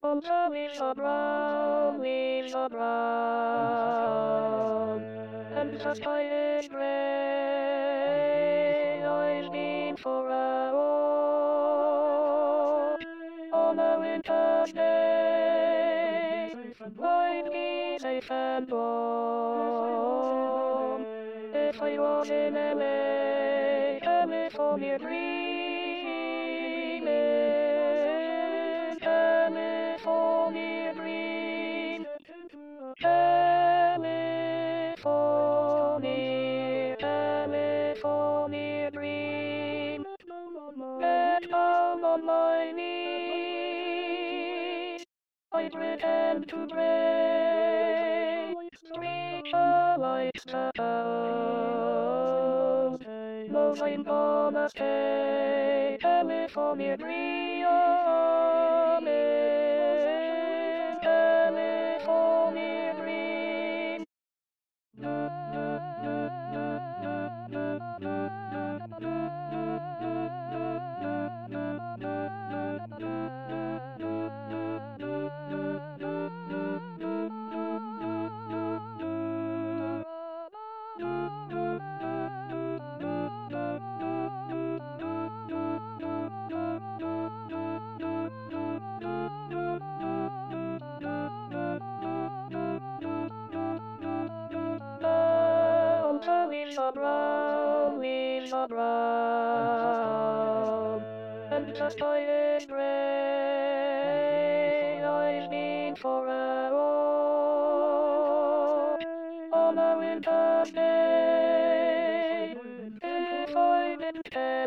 On the we shall run, and the sky is gray. I've been for a walk on a winter's day. I'd be safe and warm if I was in LA, California dreaming, California dream, California, California dream. Get down on my knees, I pretend to pray, reach a light out. No, I'm gonna stay, California dream, California dream. We shall run, and the sky is gray. I've been for a walk on a winter's day. If I didn't tell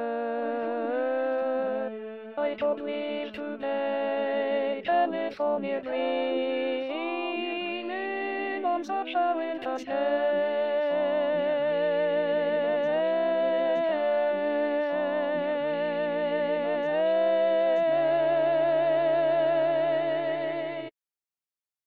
her, I could leave today, California dreaming on such a winter's day.